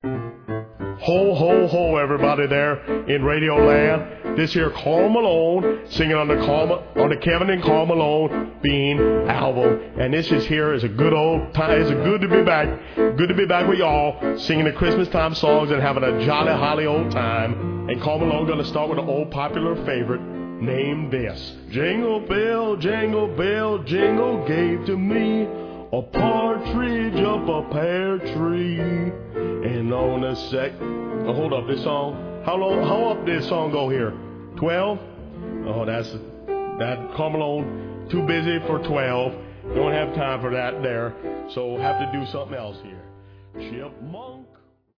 Ho, ho, ho, everybody there in Radio Land. This here Carl Malone singing on the Kevin and Carl Malone Bean album. And this is here is a good old time. It's good to be back. Good to be back with y'all singing the Christmas time songs and having a jolly, holly old time. And Carl Malone going to start with an old popular favorite named this. Jingle bell, jingle gave to me a partridge up a pear tree. And on a hold up, this song, how up this song go here? 12? Oh, that Carl Malone, too busy for 12. Don't have time for that there. So have to do something else here. Chipmunk.